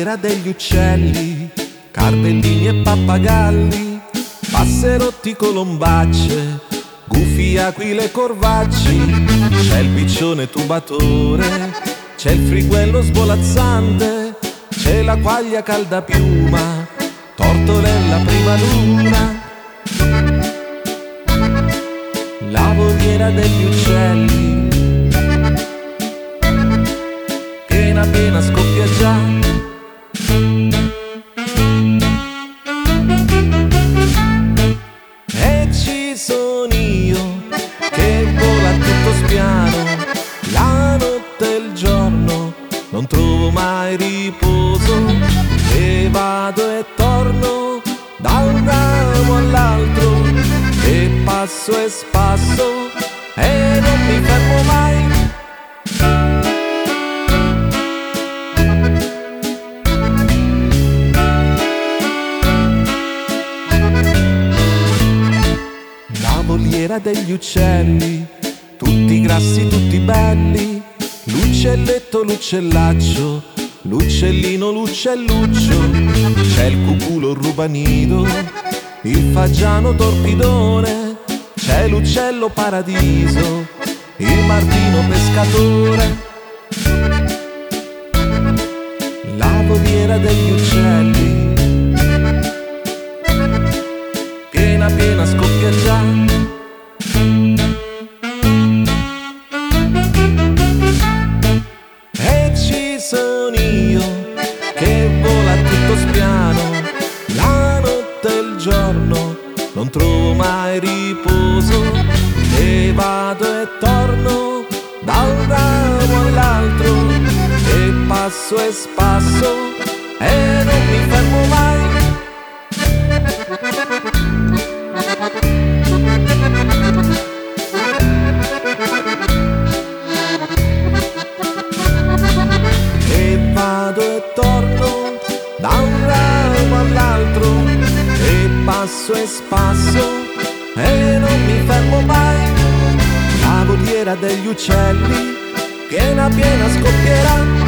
voliera degli uccelli, carpellini e pappagalli, passerotti, colombacce, gufi, aquile e corvacci. C'è il piccione tubatore, c'è il friguello svolazzante, c'è la quaglia caldapiuma, tortorella prima luna. La voliera degli uccelli, piena piena scoppia già. E ci sono io che vola tutto spiano, la notte e il giorno non trovo mai riposo, e vado e torno da un ramo all'altro, e passo e spasso e non mi fermo mai. La voliera degli uccelli, tutti grassi, tutti belli, l'uccelletto, l'uccellaccio, l'uccellino, l'uccelluccio. C'è il cuculo rubanido, il fagiano torpidone, c'è l'uccello paradiso, il martino pescatore. La voliera degli uccelli, piena piena scoppia già. E ci sono io che vola tutto spiano, la notte e il giorno non trovo mai riposo, e vado e torno da un ramo all'altro, e passo e spasso e non mi fermo mai. E vado e torno da un ramo all'altro, e passo e spasso e non mi fermo mai. La voliera degli uccelli, piena piena scoppierà.